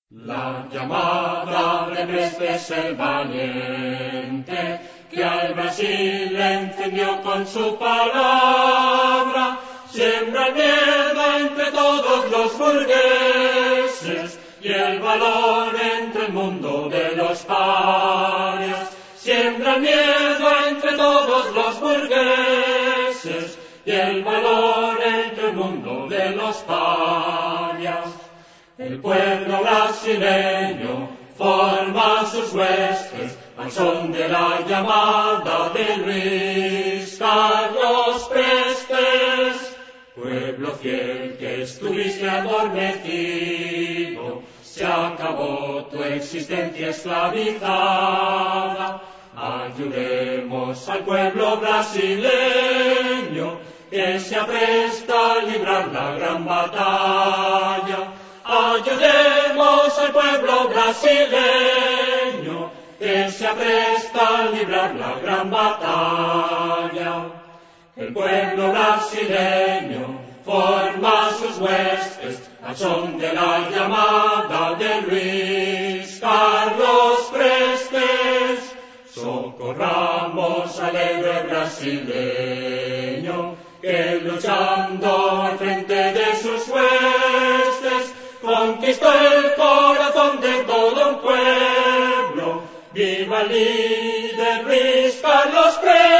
La llamada de Mestre es el valiente, que al Brasil encendió con su palabra. Siembra el miedo entre todos los burgueses, y el valor entre el mundo de los parias. Siembra el miedo entre todos los burgueses, y el valor entre el mundo de los parias. El pueblo brasileño forma sus huestes al son de la llamada de Luis Carlos Prestes. Pueblo fiel que estuviste adormecido, se acabó tu existencia esclavizada. Ayudemos al pueblo brasileño que se apresta a librar la gran batalla. Ayudemos al pueblo brasileño que se apresta a librar la gran batalla. El pueblo brasileño forma sus huestes al son de la llamada de Luis Carlos Prestes. Socorramos al héroe brasileño que luchando al frente de sus huestes conquistó el corazón de todo un pueblo. ¡Viva el líder Luis Carlos Prestes!